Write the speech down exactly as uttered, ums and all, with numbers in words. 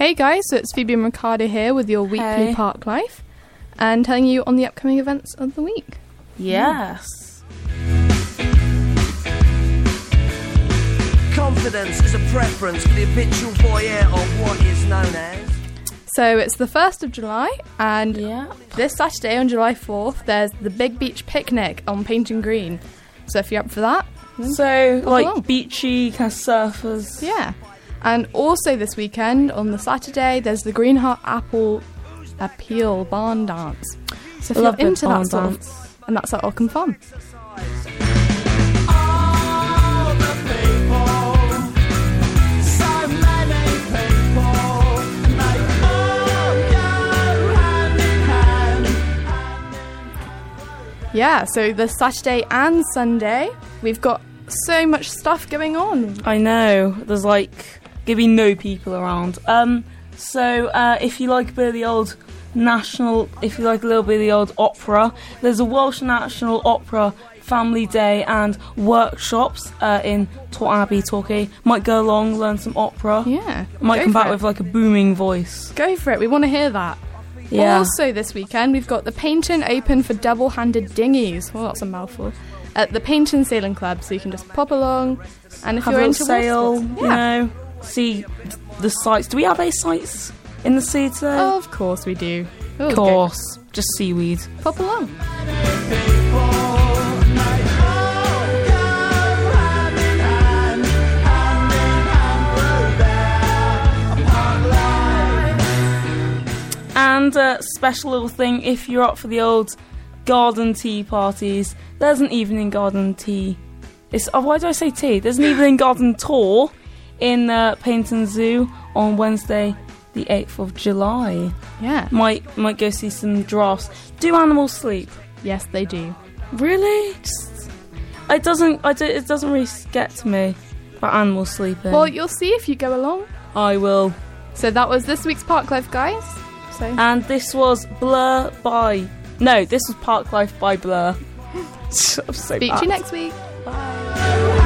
Hey guys, so it's Phoebe and Ricardo here with your weekly Hey. Park Life and telling you on the upcoming events of the week. Yes. Confidence is a preference for the habitual voyeur of what is known as. So it's the first of July, and Yeah. this Saturday on July fourth, there's the Big Beach Picnic on Painting Green. So if you're up for that, then So, Come like, along. beachy kind of surfers. yeah. And also this weekend, on the Saturday, there's the Green Heart Apple Appeal Barn Dance. So if I love you're the into barn that sort dance. of, and that's at Ockham Farm. All the people, so many people, and they all go hand in hand. Yeah, so the Saturday and Sunday, we've got so much stuff going on. I know. There's, like, gonna be no people around. Um, so, uh, if you like a bit of the old national, if you like a little bit of the old opera, there's a Welsh National Opera Family Day and workshops uh, in Tor Abbey, Torquay. Might go along, learn some opera. Yeah. Might go come for back it. with, like, a booming voice. Go for it, we want to hear that. Yeah. Also this weekend, we've got the Painton Open for double-handed dinghies. Well, that's a mouthful. At the Painton Sailing Club, so you can just pop along. And if Have you're a into little sail, water sports- you yeah. know, see the sights. Do we have any sights in the sea today? Of course we do. Oh, Of go- course, just seaweed. Pop along. And a special little thing, if you're up for the old garden tea parties, there's an evening garden tea. It's, oh, why do I say tea? There's an evening garden tour in uh, Paynton Zoo on Wednesday, the eighth of July. Yeah. Might might go see some giraffes. Do animals sleep? Yes, they do. Really? Just, it doesn't. I do, it doesn't really get to me about animals sleeping. Well, you'll see if you go along. I will. So that was this week's Park Life, guys. So And this was Blur by... No, this was Park Life by Blur. I'm so speak to bad. you next week. Bye.